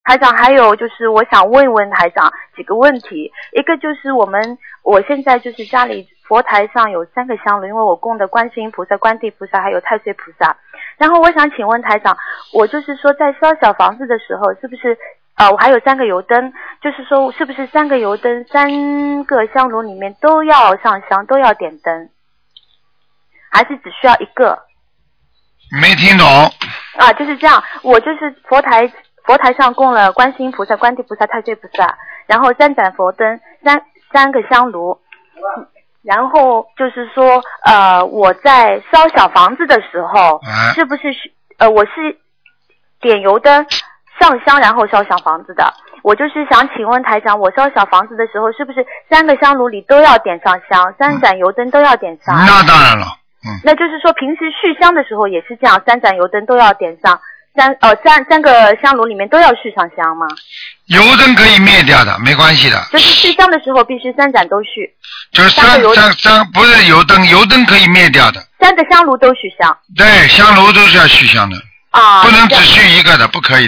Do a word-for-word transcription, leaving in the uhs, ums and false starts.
台长，还有就是我想问问台长几个问题，一个就是我们我现在就是家里佛台上有三个香炉，因为我供的观世音菩萨、观地菩萨还有太岁菩萨。然后我想请问台长，我就是说在烧小房子的时候，是不是呃我还有三个油灯，就是说是不是三个油灯三个香炉里面都要上香，都要点灯，还是只需要一个？ 没听懂啊，就是这样，我就是佛台佛台上供了观世音菩萨、观地菩萨、太岁菩萨，然后三盏佛灯，三三个香炉，然后就是说，呃，我在烧小房子的时候， 啊、 是不是呃我是点油灯上香，然后烧小房子的？我就是想请问台长，我烧小房子的时候，是不是三个香炉里都要点上香，三盏油灯都要点上？ 那当然了。嗯， 那就是说平时续香的时候也是这样，三盏油灯都要点上，三呃三三个香炉里面都要续上香吗？ 油灯可以灭掉的，没关系的。 就是续香的时候必须三盏都续。 就是三三三不是油灯，油灯可以灭掉的。 三个香炉都续香。 对，香炉都是要续香的。 啊。 不能只续一个的，不可以